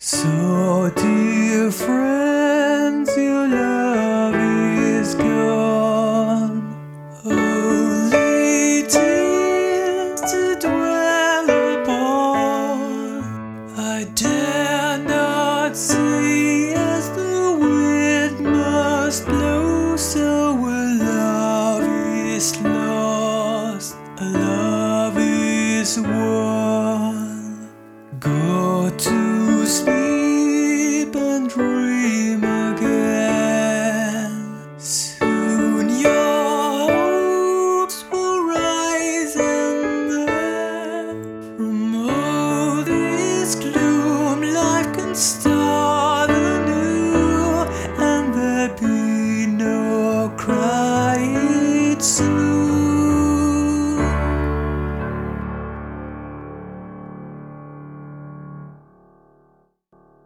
So, dear friends, your love is gone. Only tears to dwell upon. I dare not sleep.